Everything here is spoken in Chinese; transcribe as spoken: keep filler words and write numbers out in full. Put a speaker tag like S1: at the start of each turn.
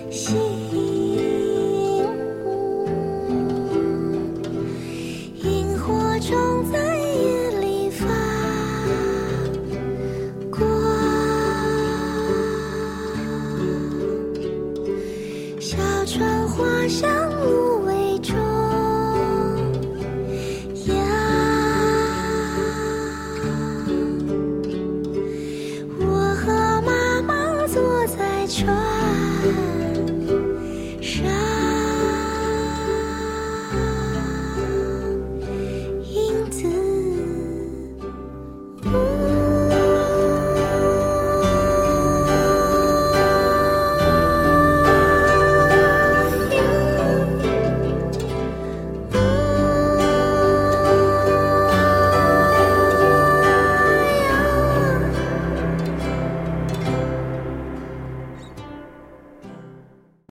S1: 星，萤火虫在夜里发光，小船划向芦苇中央，我和妈妈坐在船